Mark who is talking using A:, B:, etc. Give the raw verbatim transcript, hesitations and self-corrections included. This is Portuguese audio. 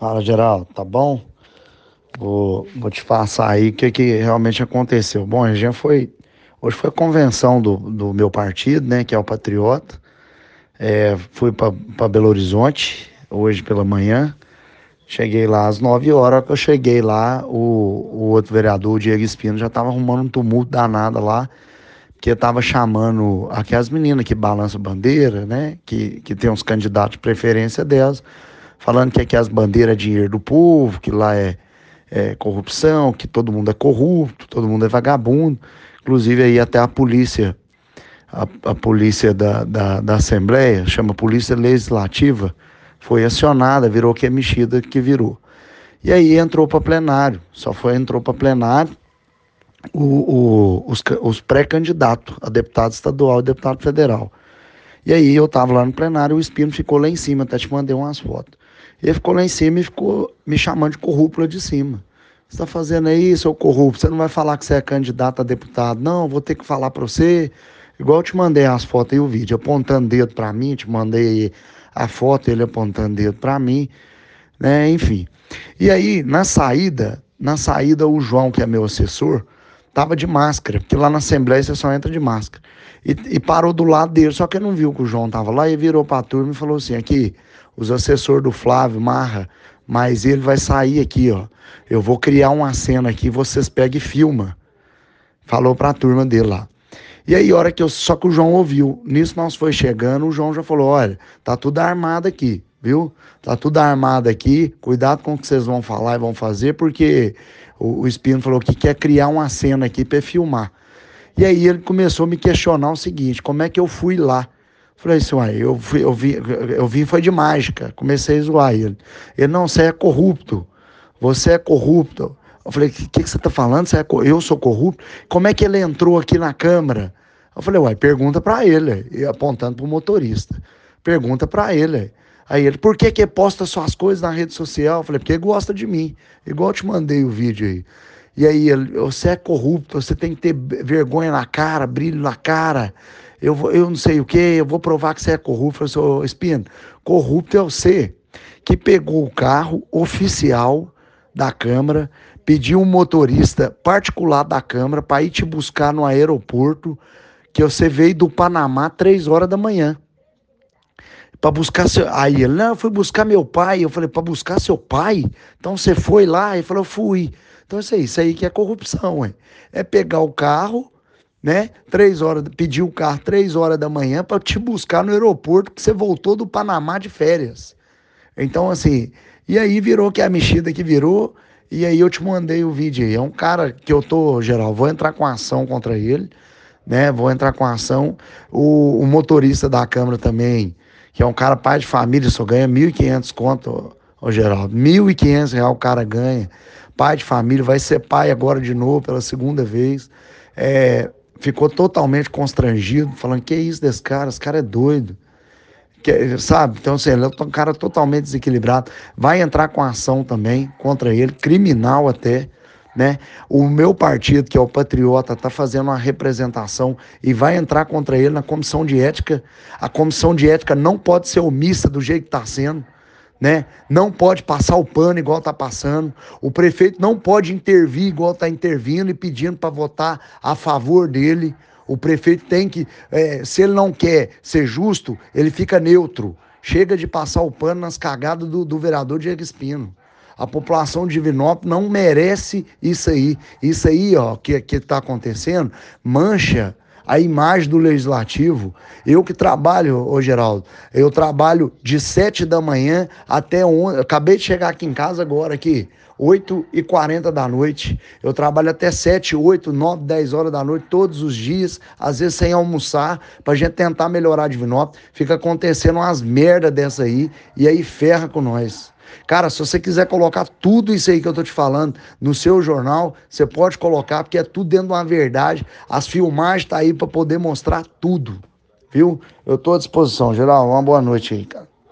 A: Fala, Geraldo, tá bom? Vou, vou te passar aí o que, que realmente aconteceu. Bom, a gente foi. Hoje foi a convenção do, do meu partido, né? Que é o Patriota. É, fui para Belo Horizonte hoje pela manhã. Cheguei lá às nove horas. A hora que eu cheguei lá, o, o outro vereador, o Diego Espino, já tava arrumando um tumulto danado lá, porque tava chamando aquelas meninas que balançam bandeira, né? Que, que tem uns candidatos de preferência delas, falando que aqui as bandeiras é dinheiro do povo, que lá é é, corrupção, que todo mundo é corrupto, todo mundo é vagabundo. Inclusive aí até a polícia, a, a polícia da, da, da Assembleia, chama Polícia Legislativa, foi acionada, virou que é mexida que virou. E aí entrou para plenário, só foi entrou para plenário o, o, os, os pré-candidatos a deputado estadual e deputado federal. E aí eu tava lá no plenário, o Espino ficou lá em cima, até te mandei umas fotos. Ele ficou lá em cima e ficou me chamando de corrupto lá de cima. Você tá fazendo aí, seu corrupto? Você não vai falar que você é candidato a deputado? Não, vou ter que falar para você. Igual eu te mandei as fotos e o vídeo, apontando dedo para mim, te mandei a foto, ele apontando dedo para mim, né? Enfim. E aí, na saída, na saída, o João, que é meu assessor, tava de máscara, porque lá na Assembleia você só entra de máscara. E, e parou do lado dele, só que ele não viu que o João tava lá e virou pra turma e falou assim: aqui, os assessores do Flávio, Marra, mas ele vai sair aqui, ó. Eu vou criar uma cena aqui, vocês pegam e filma. Falou pra turma dele lá. E aí, a hora que eu. Só que o João ouviu. Nisso nós foi chegando, o João já falou: olha, tá tudo armado aqui, viu? Tá tudo armado aqui. Cuidado com o que vocês vão falar e vão fazer, porque o, o Espino falou que quer criar uma cena aqui para filmar. E aí ele começou a me questionar o seguinte: como é que eu fui lá? Falei assim, uai, eu, fui, eu, vim, eu vim foi de mágica. Comecei a zoar ele. Ele, não, você é corrupto. Você é corrupto. Eu falei, o que, que, que você tá falando? Você é, eu sou corrupto? Como é que ele entrou aqui na Câmara? Eu falei, uai, pergunta pra ele. E apontando pro motorista. Pergunta pra ele. Aí ele, por que que posta suas coisas na rede social? Eu falei, porque ele gosta de mim. Igual eu te mandei o vídeo aí. E aí, ele, você é corrupto, você tem que ter vergonha na cara, brilho na cara. Eu, vou, eu não sei o que, eu vou provar que você é corrupto. Eu falei, ô Espino, corrupto é você que pegou o carro oficial da Câmara, pediu um motorista particular da Câmara para ir te buscar no aeroporto, que você veio do Panamá três horas da manhã. Para buscar seu. Aí ele, não, eu fui buscar meu pai. Eu falei, para buscar seu pai? Então você foi lá? Ele falou, fui. Então isso aí, isso aí que é corrupção, hein? É pegar o carro, né? Três horas, pedir o carro três horas da manhã para te buscar no aeroporto, que você voltou do Panamá de férias. Então, assim, e aí virou que é a mexida que virou, e aí eu te mandei o vídeo aí. É um cara que eu tô, geral, vou entrar com ação contra ele, né? Vou entrar com ação. O, o motorista da Câmara também, que é um cara pai de família, só ganha mil e quinhentos conto, ô, ô Geraldo. mil e quinhentos reais o cara ganha. Pai de família, vai ser pai agora de novo, pela segunda vez. É, ficou totalmente constrangido, falando, que isso desse cara? Esse cara é doido. Que, sabe? Então, assim, ele é um cara totalmente desequilibrado. Vai entrar com ação também contra ele, criminal até, né? O meu partido, que é o Patriota, está fazendo uma representação e vai entrar contra ele na comissão de ética. A comissão de ética não pode ser omissa do jeito que está sendo, né? Não pode passar o pano igual está passando. O prefeito não pode intervir igual está intervindo e pedindo para votar a favor dele. O prefeito tem que, é, se ele não quer ser justo, ele fica neutro. Chega de passar o pano nas cagadas do, do vereador Diego Espino. A população de Divinópolis não merece isso aí. Isso aí, ó, que que está acontecendo, mancha a imagem do legislativo. Eu que trabalho, ô Geraldo, eu trabalho de sete da manhã até onze. Acabei de chegar aqui em casa agora, aqui, oito e quarenta da noite. Eu trabalho até sete, oito, nove, dez horas da noite, todos os dias, às vezes sem almoçar, pra gente tentar melhorar Divinópolis. Fica acontecendo umas merda dessa aí, e aí ferra com nós. Cara, se você quiser colocar tudo isso aí que eu tô te falando no seu jornal, você pode colocar, porque é tudo dentro de uma verdade. As filmagens tá aí para poder mostrar tudo, viu? Eu tô à disposição, geral. Uma boa noite aí, cara.